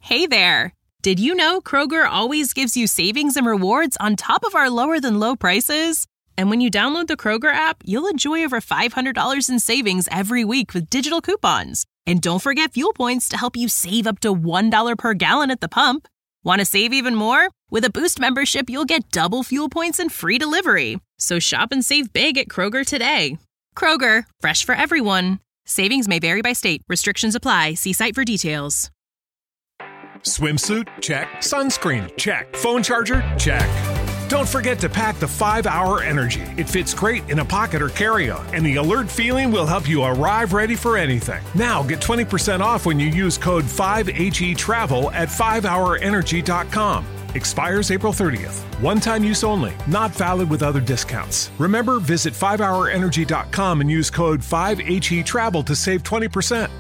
Hey there! Did you know Kroger always gives you savings and rewards on top of our lower-than-low prices? And when you download the Kroger app, you'll enjoy over $500 in savings every week with digital coupons. And don't forget fuel points to help you save up to $1 per gallon at the pump. Want to save even more? With a Boost membership, you'll get double fuel points and free delivery. So shop and save big at Kroger today. Kroger, fresh for everyone. Savings may vary by state. Restrictions apply. See site for details. Swimsuit? Check. Sunscreen? Check. Phone charger? Check. Don't forget to pack the 5-Hour Energy. It fits great in a pocket or carry-on, and the alert feeling will help you arrive ready for anything. Now get 20% off when you use code 5HETRAVEL at 5hourenergy.com. Expires April 30th. One-time use only. Not valid with other discounts. Remember, visit 5hourenergy.com and use code 5HETRAVEL to save 20%.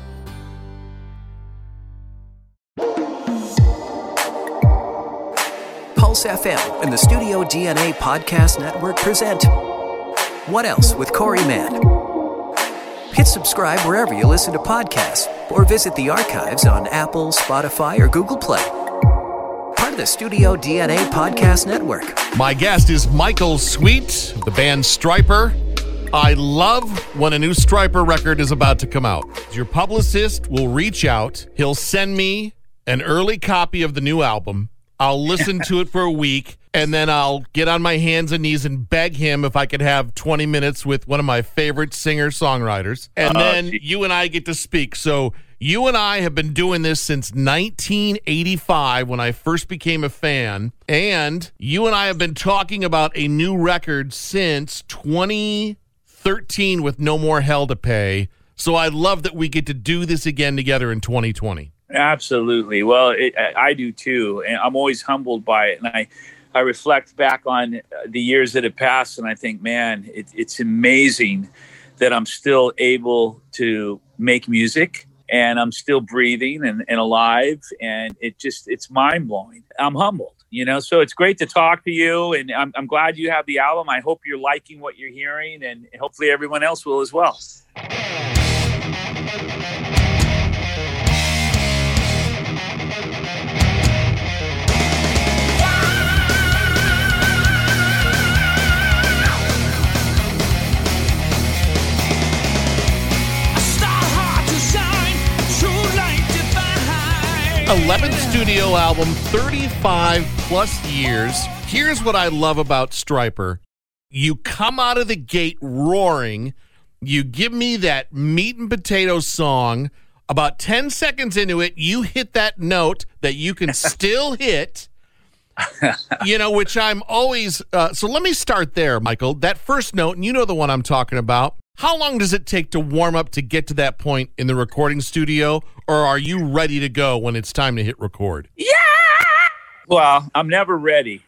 Pulse FM and the Studio DNA Podcast Network present What Else with Corey Mann. Hit subscribe wherever you listen to podcasts or visit the archives on Apple, Spotify, or Google Play. Part of the Studio DNA Podcast Network. My guest is Michael Sweet, the band Stryper. I love when a new Stryper record is about to come out. Your publicist will reach out. He'll send me an early copy of the new album. I'll listen to it for a week, and then I'll get on my hands and knees and beg him if I could have 20 minutes with one of my favorite singer-songwriters. And then you and I get to speak. So you and I have been doing this since 1985 when I first became a fan. And you and I have been talking about a new record since 2013 with No More Hell to Pay. So I love that we get to do this again together in 2020. Absolutely. Well, I do too. And I'm always humbled by it. And I reflect back on the years that have passed, and I think, man, it's amazing that I'm still able to make music and I'm still breathing and alive. And it's mind blowing. I'm humbled, so it's great to talk to you. And I'm glad you have the album. I hope you're liking what you're hearing, and hopefully everyone else will as well. 11th studio album, 35 plus years. Here's what I love about Stryper. You come out of the gate roaring. You give me that meat and potatoes song. About 10 seconds into it, you hit that note that you can still hit, which I'm always... so let me start there, Michael. That first note, and you know the one I'm talking about. How long does it take to warm up to get to that point in the recording studio, or are you ready to go when it's time to hit record? Yeah! Well, I'm never ready.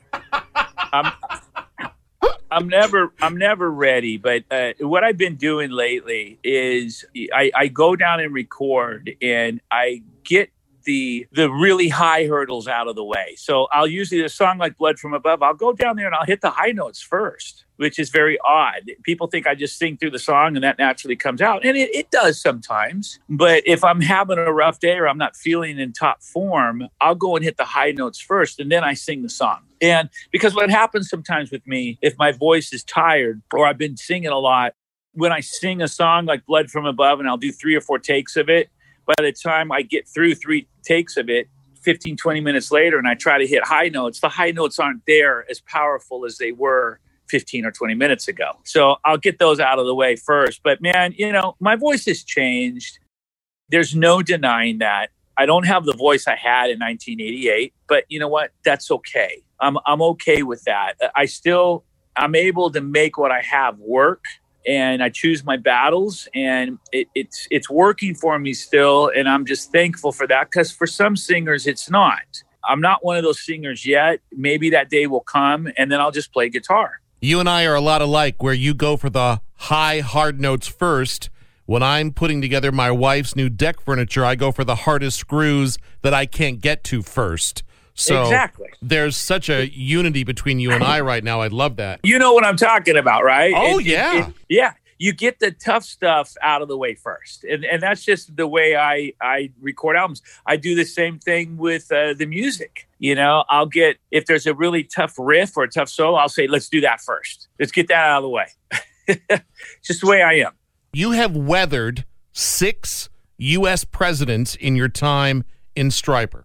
I'm never ready, but what I've been doing lately is I go down and record, and I get the really high hurdles out of the way. So I'll usually, a song like Blood From Above, I'll go down there and I'll hit the high notes first, which is very odd. People think I just sing through the song and that naturally comes out. And it does sometimes. But if I'm having a rough day or I'm not feeling in top form, I'll go and hit the high notes first, and then I sing the song. And because what happens sometimes with me, if my voice is tired or I've been singing a lot, when I sing a song like Blood From Above and I'll do 3 or 4 takes of it, by the time I get through 3 takes of it, 15, 20 minutes later, and I try to hit high notes, the high notes aren't there as powerful as they were 15 or 20 minutes ago. So I'll get those out of the way first. But man, my voice has changed. There's no denying that. I don't have the voice I had in 1988, but you know what? That's okay. I'm okay with that. I'm able to make what I have work, and I choose my battles, and it's working for me still. And I'm just thankful for that, because for some singers, it's not. I'm not one of those singers yet. Maybe that day will come, and then I'll just play guitar. You and I are a lot alike, where you go for the high, hard notes first. When I'm putting together my wife's new deck furniture, I go for the hardest screws that I can't get to first. So exactly. There's such a unity between you and I right now. I love that. You know what I'm talking about, right? Oh, yeah. Yeah. you get the tough stuff out of the way first. And that's just the way I record albums. I do the same thing with the music. You know, I'll get, if there's a really tough riff or a tough solo, I'll say, let's do that first. Let's get that out of the way. Just the way I am. You have weathered 6 U.S. presidents in your time in Stryper.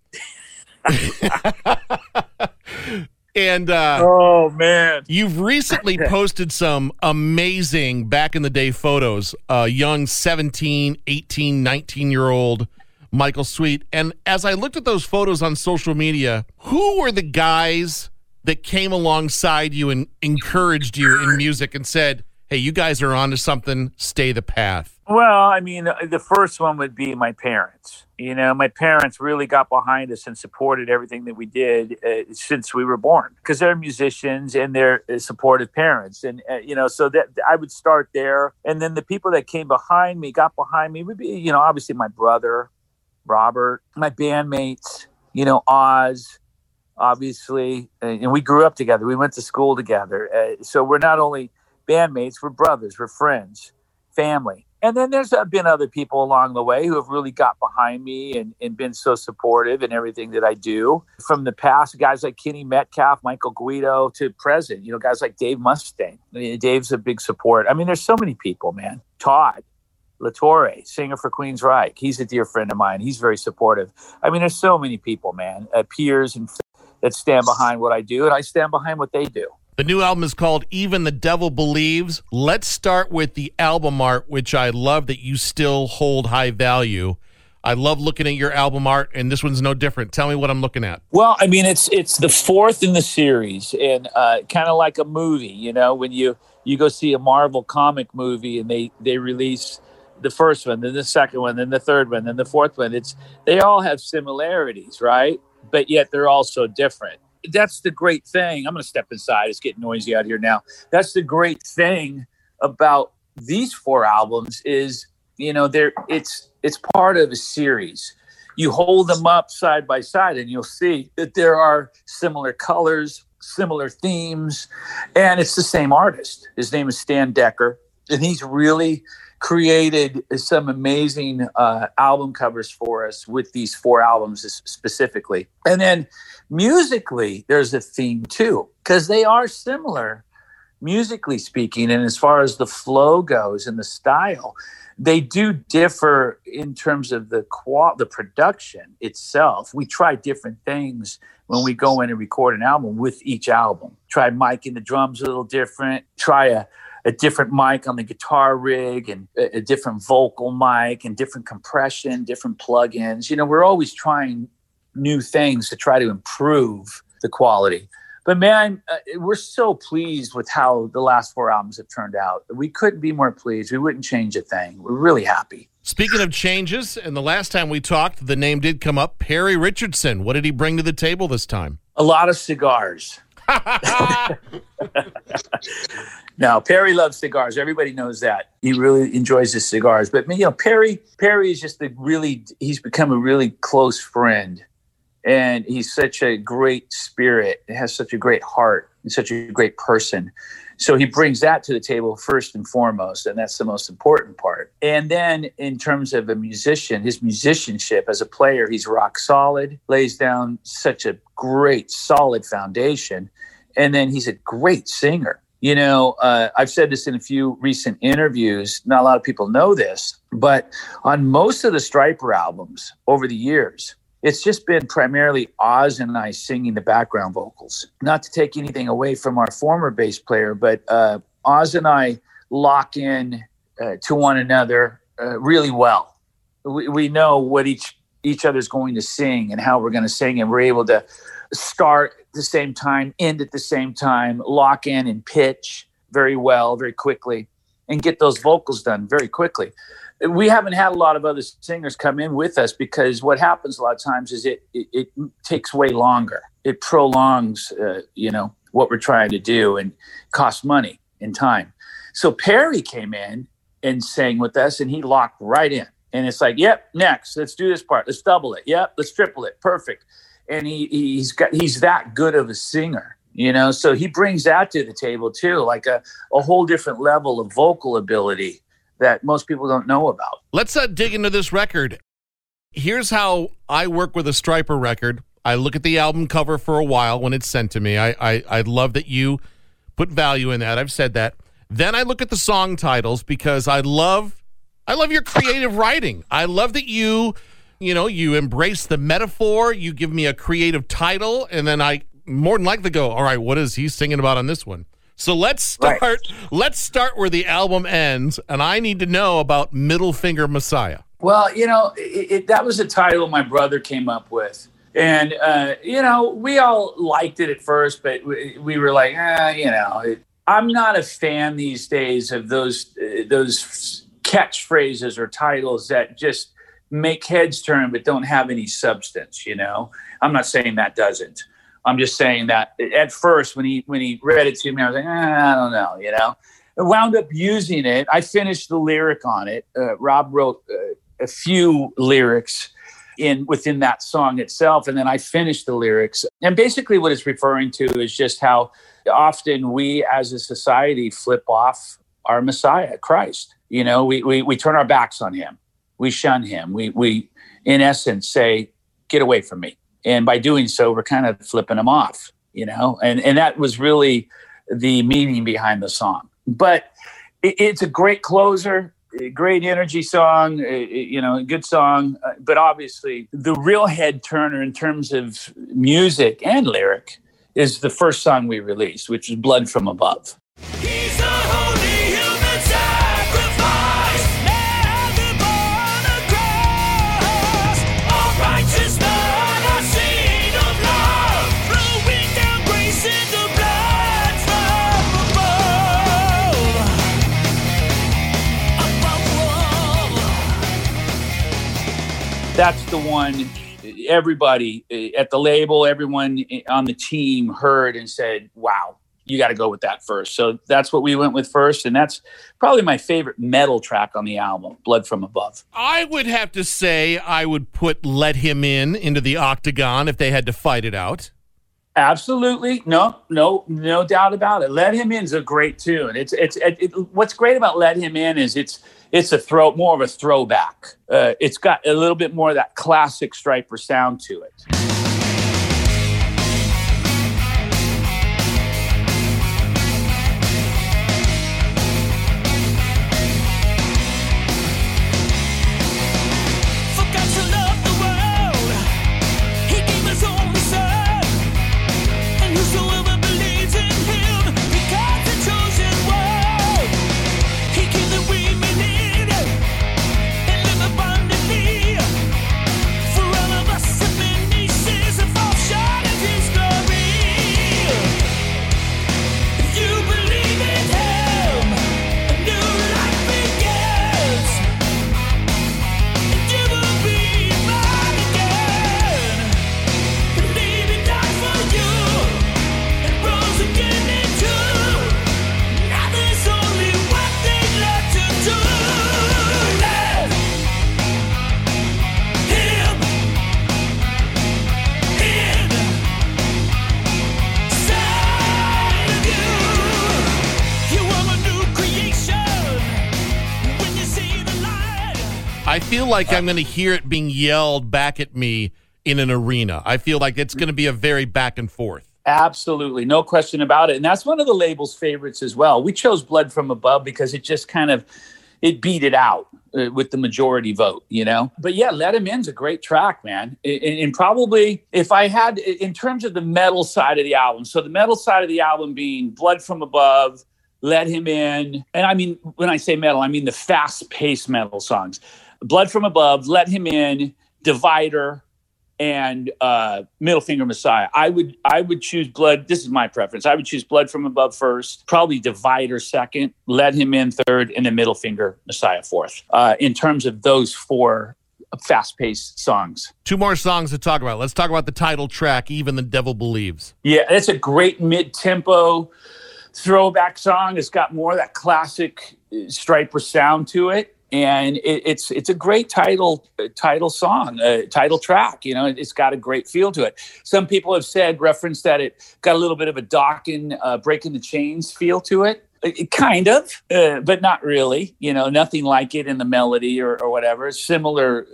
And oh man, you've recently posted some amazing back in the day photos, young 17, 18, 19-year-old Michael Sweet. And as I looked at those photos on social media, who were the guys that came alongside you and encouraged you in music and said, hey, you guys are onto something, stay the path? Well, I mean, the first one would be my parents. You know, my parents really got behind us and supported everything that we did since we were born, because they're musicians and they're supportive parents. And, you know, so that I would start there. And then the people that came behind me, got behind me would be, you know, obviously my brother, Robert, my bandmates, you know, Oz, obviously. And we grew up together. We went to school together. So we're not only bandmates, we're brothers, we're friends, family. And then there's been other people along the way who have really got behind me and been so supportive in everything that I do. From the past, guys like Kenny Metcalf, Michael Guido, to present, you know, guys like Dave Mustaine. I mean, Dave's a big support. I mean, there's so many people, man. Todd LaTorre, singer for Queensryche. He's a dear friend of mine. He's very supportive. I mean, there's so many people, man, peers and that stand behind what I do, and I stand behind what they do. The new album is called Even the Devil Believes. Let's start with the album art, which I love that you still hold high value. I love looking at your album art, and this one's no different. Tell me what I'm looking at. Well, I mean, it's the 4th in the series, and kind of like a movie, you know, when you go see a Marvel comic movie and they release the first one, then the second one, then the third one, then the fourth one. They all have similarities, right? But yet they're all so different. That's the great thing. I'm going to step inside. It's getting noisy out here now. That's the great thing about these 4 albums is, you know, it's part of a series. You hold them up side by side and you'll see that there are similar colors, similar themes, and it's the same artist. His name is Stan Decker, and he's really created some amazing album covers for us with these 4 albums specifically. And then musically, there's a theme too, because they are similar, musically speaking. And as far as the flow goes and the style, they do differ in terms of the production itself. We try different things when we go in and record an album with each album. Try miking the drums a little different, try a different mic on the guitar rig and a different vocal mic and different compression, different plugins. You know, we're always trying new things to try to improve the quality. But man, we're so pleased with how the last 4 albums have turned out. We couldn't be more pleased. We wouldn't change a thing. We're really happy. Speaking of changes, and the last time we talked, the name did come up, Perry Richardson. What did he bring to the table this time? A lot of cigars. No, Perry loves cigars. Everybody knows that. He really enjoys his cigars. But, you know, Perry is just he's become a really close friend. And he's such a great spirit. He has such a great heart and such a great person. So he brings that to the table first and foremost, and that's the most important part. And then in terms of a musician, his musicianship as a player, he's rock solid, lays down such a great, solid foundation. And then he's a great singer. You know, I've said this in a few recent interviews. Not a lot of people know this, but on most of the Stryper albums over the years, it's just been primarily Oz and I singing the background vocals. Not to take anything away from our former bass player, but Oz and I lock in to one another really well. We know what each other's going to sing and how we're going to sing, and we're able to start at the same time, end at the same time, lock in and pitch very well, very quickly, and get those vocals done very quickly. We haven't had a lot of other singers come in with us because what happens a lot of times is it takes way longer. It prolongs, what we're trying to do, and costs money and time. So Perry came in and sang with us, and he locked right in. And it's like, yep, next, let's do this part. Let's double it. Yep, let's triple it. Perfect. And he's that good of a singer So he brings that to the table too, like a whole different level of vocal ability that most people don't know about. Let's dig into this record. Here's how I work with a Stryper record. I look at the album cover for a while when it's sent to me. I love that you put value in that. I've said that. Then I look at the song titles because I love your creative writing. I love that you embrace the metaphor. You give me a creative title, and then I more than likely go, all right, what is he singing about on this one? So let's start. Right. Let's start where the album ends, and I need to know about Middle Finger Messiah. Well, that was a title my brother came up with. And, we all liked it at first, but we were like, I'm not a fan these days of those catchphrases or titles that just make heads turn but don't have any substance, I'm not saying that doesn't. I'm just saying that at first when he read it to me, I was like, I don't know, I wound up using it. I finished the lyric on it. Rob wrote a few lyrics within that song itself, and then I finished the lyrics. And basically what it's referring to is just how often we as a society flip off our Messiah, Christ. We turn our backs on him. We shun him. We in essence say, get away from me. And by doing so, we're kind of flipping him off, and that was really the meaning behind the song. But it's a great closer. Great energy song, a good song. But obviously, the real head turner in terms of music and lyric is the first song we released, which is Blood from Above. He's a holy human sacrifice, never born a cross. All righteous man, a seed of love, flowing down grace in the blood from above. That's the one everybody at the label, everyone on the team heard and said, wow, you got to go with that first. So that's what we went with first. And that's probably my favorite metal track on the album, Blood from Above. I would have to say I would put Let Him In into the octagon if they had to fight it out. Absolutely. No doubt about it. Let Him In is a great tune. What's great about Let Him In is it's more of a throwback. It's got a little bit more of that classic Stryper sound to it. I feel like I'm going to hear it being yelled back at me in an arena. I feel like it's going to be a very back and forth. Absolutely. No question about it. And that's one of the label's favorites as well. We chose Blood from Above because it just it beat it out with the majority vote, But yeah, Let Him In's a great track, man. And probably if I had, in terms of the metal side of the album, so the metal side of the album being Blood from Above, Let Him In. And I mean, when I say metal, I mean the fast-paced metal songs. Blood from Above, Let Him In, Divider, and Middle Finger Messiah. I would choose Blood. This is my preference. I would choose Blood from Above first, probably Divider second, Let Him In third, and then Middle Finger Messiah fourth. In terms of those four fast-paced songs. Two more songs to talk about. Let's talk about the title track, Even the Devil Believes. Yeah, it's a great mid-tempo throwback song. It's got more of that classic Stryper sound to it. And it's a great title song, title track. You know, it's got a great feel to it. Some people have referenced that it got a little bit of a Dokken, Breaking the Chains feel to it. Kind of, but not really. You know, nothing like it in the melody or whatever. Similar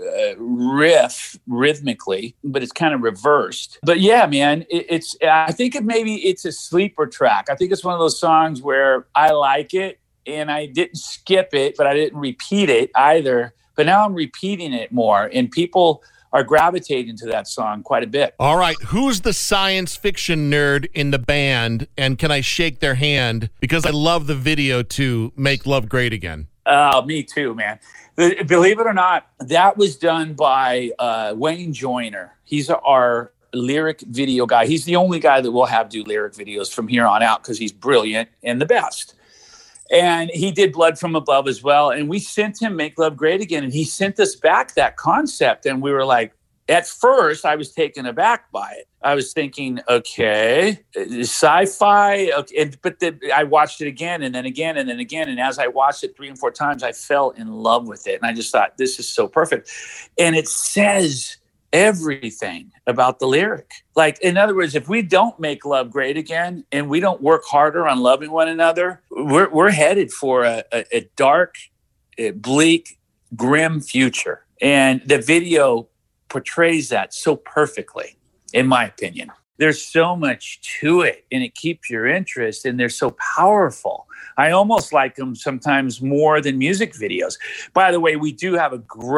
riff rhythmically, but it's kind of reversed. But yeah, man, I think maybe it's a sleeper track. I think it's one of those songs where I like it. And I didn't skip it, but I didn't repeat it either. But now I'm repeating it more, and people are gravitating to that song quite a bit. All right, who's the science fiction nerd in the band, and can I shake their hand? Because I love the video to Make Love Great Again. Me too, man. Believe it or not, that was done by Wayne Joyner. He's our lyric video guy. He's the only guy that we'll have do lyric videos from here on out because he's brilliant and the best. And he did Blood from Above as well. And we sent him Make Love Great Again. And he sent us back that concept. And we were like, at first, I was taken aback by it. I was thinking, okay, sci-fi. Okay. But I watched it again and then again and then again. And as I watched it 3 and 4 times, I fell in love with it. And I just thought, this is so perfect. And it says everything about the lyric. Like, in other words, if we don't make love great again and we don't work harder on loving one another, we're headed for a dark, bleak, grim future. And the video portrays that so perfectly, in my opinion. There's so much to it, and it keeps your interest, and they're so powerful. I almost like them sometimes more than music videos. By the way, we do have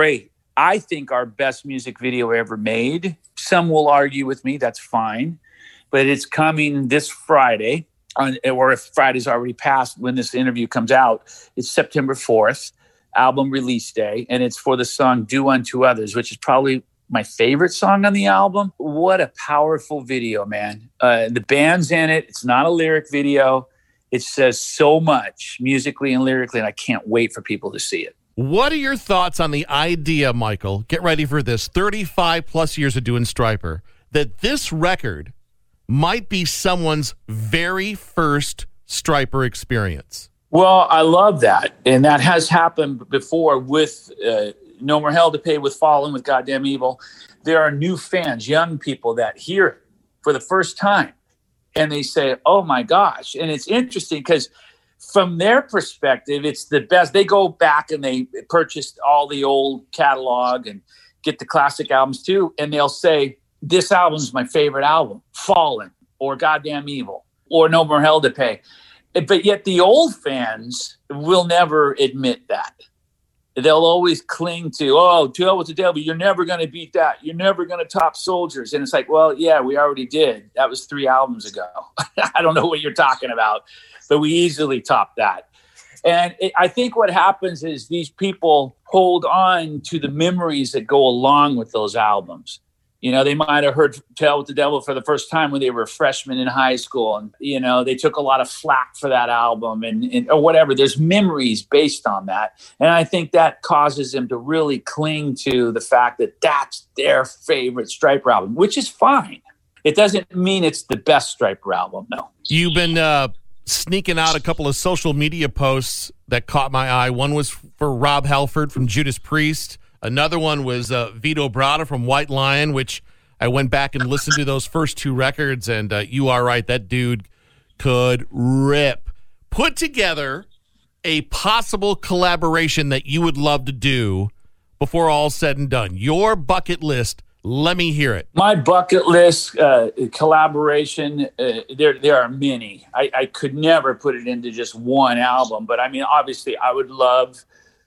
I think our best music video ever made. Some will argue with me, that's fine. But it's coming this Friday, or if Friday's already passed when this interview comes out, it's September 4th, album release day. And it's for the song Do Unto Others, which is probably my favorite song on the album. What a powerful video, man. The band's in it. It's not a lyric video. It says so much musically and lyrically, and I can't wait for people to see it. What are your thoughts on the idea, Michael? Get ready for this. 35 plus years of doing Stryper, that this record might be someone's very first Stryper experience. Well, I love that. And that has happened before with No More Hell to Pay, with Fallen, with Goddamn Evil. There are new fans, young people that hear it for the first time. And they say, oh my gosh. And it's interesting because from their perspective, it's the best. They go back and they purchased all the old catalog and get the classic albums too. And they'll say, this album's my favorite album, Fallen or Goddamn Evil or No More Hell to Pay. But yet the old fans will never admit that. They'll always cling to, To Hell with the Devil, you're never going to beat that. You're never going to top Soldiers. And it's like, well, yeah, we already did. That was 3 albums ago. I don't know what you're talking about, but we easily topped that. And I think what happens is these people hold on to the memories that go along with those albums. You know, they might have heard To Hell with the Devil for the first time when they were freshmen in high school. And, you know, they took a lot of flack for that album and or whatever. There's memories based on that. And I think that causes them to really cling to the fact that that's their favorite Stryper album, which is fine. It doesn't mean it's the best Stryper album, no. You've been sneaking out a couple of social media posts that caught my eye. One was for Rob Halford from Judas Priest. Another one was Vito Bratta from White Lion, which I went back and listened to those first 2 records, and you are right, that dude could rip. Put together a possible collaboration that you would love to do before all's said and done. Your bucket list, let me hear it. My bucket list collaboration, there are many. I could never put it into just one album, but I mean, obviously, I would love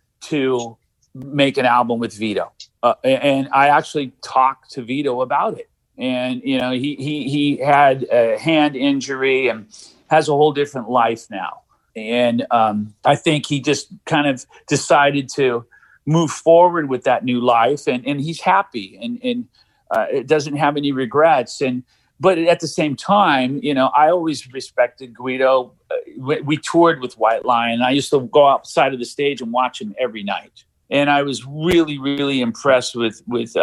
to make an album with Vito. And I actually talked to Vito about it. And, you know, he had a hand injury and has a whole different life now. And I think he just kind of decided to move forward with that new life. And he's happy and it doesn't have any regrets. But at the same time, you know, I always respected Guido. We toured with White Lion. I used to go outside of the stage and watch him every night. And I was really, really impressed with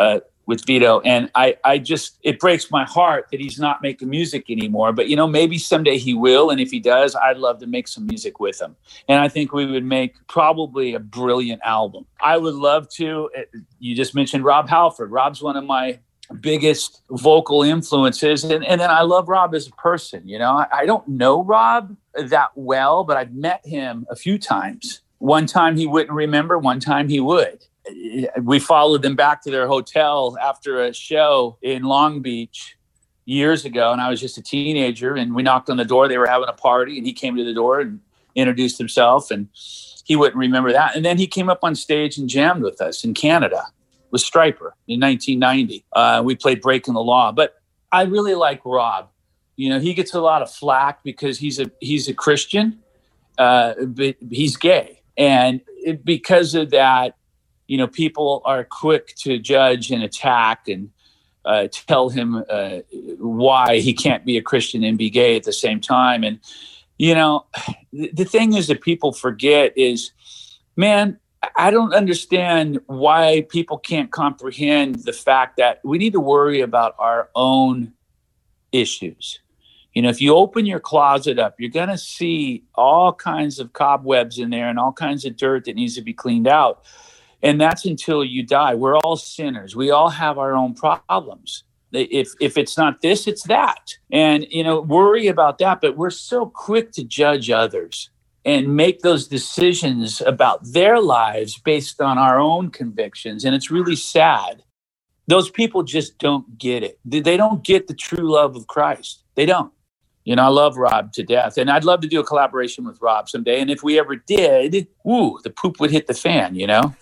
with Vito. And I just, it breaks my heart that he's not making music anymore. But, maybe someday he will. And if he does, I'd love to make some music with him. And I think we would make probably a brilliant album. I would love to. You just mentioned Rob Halford. Rob's one of my biggest vocal influences. And then I love Rob as a person. I don't know Rob that well, but I've met him a few times. One time he wouldn't remember, one time he would. We followed them back to their hotel after a show in Long Beach years ago, and I was just a teenager, and we knocked on the door. They were having a party, and he came to the door and introduced himself, and he wouldn't remember that. And then he came up on stage and jammed with us in Canada with Stryper in 1990. We played Breaking the Law. But I really like Rob. He gets a lot of flack because he's a Christian, but he's gay. And because of that, people are quick to judge and attack and tell him why he can't be a Christian and be gay at the same time. And, the thing is that people forget is, man, I don't understand why people can't comprehend the fact that we need to worry about our own issues. If you open your closet up, you're going to see all kinds of cobwebs in there and all kinds of dirt that needs to be cleaned out. And that's until you die. We're all sinners. We all have our own problems. If it's not this, it's that. And, worry about that. But we're so quick to judge others and make those decisions about their lives based on our own convictions. And it's really sad. Those people just don't get it. They don't get the true love of Christ. They don't. I love Rob to death. And I'd love to do a collaboration with Rob someday. And if we ever did, the poop would hit the fan,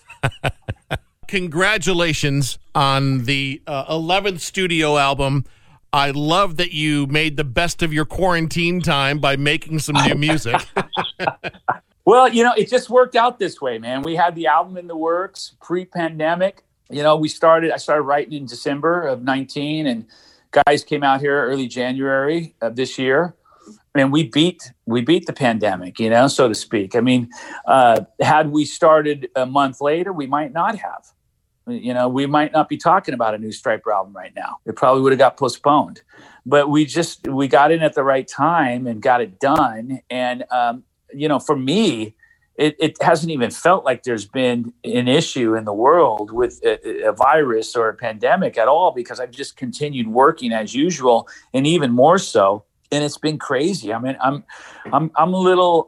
Congratulations on the 11th studio album. I love that you made the best of your quarantine time by making some new music. Well, it just worked out this way, man. We had the album in the works pre-pandemic. I started writing in December of 19, and guys came out here early January of this year. And we beat the pandemic, so to speak. I mean, had we started a month later, we might not have. We might not be talking about a new Stryper album right now. It probably would have got postponed. But we got in at the right time and got it done. And, for me, it hasn't even felt like there's been an issue in the world with a virus or a pandemic at all, because I've just continued working as usual, and even more so. And it's been crazy. I mean, I'm in a little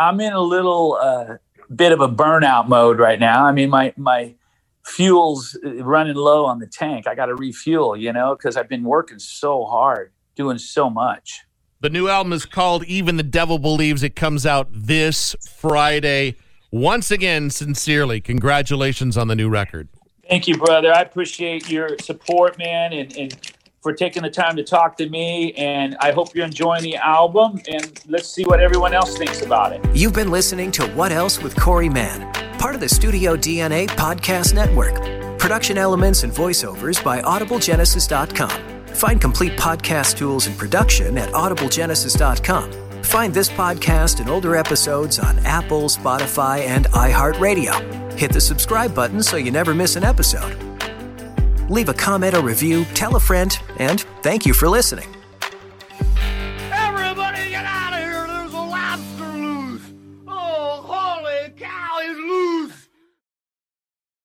bit of a burnout mode right now. I mean, my fuel's running low on the tank. I got to refuel, because I've been working so hard, doing so much. The new album is called Even the Devil Believes. It comes out this Friday. Once again, sincerely, congratulations on the new record. Thank you, brother. I appreciate your support, man, and for taking the time to talk to me. And I hope you're enjoying the album. And let's see what everyone else thinks about it. You've been listening to What Else with Corey Mann, part of the Studio DNA podcast network. Production elements and voiceovers by audiblegenesis.com. Find complete podcast tools and production at audiblegenesis.com. Find this podcast and older episodes on Apple, Spotify, and iHeartRadio. Hit the subscribe button so you never miss an episode. Leave a comment or review, tell a friend, and thank you for listening.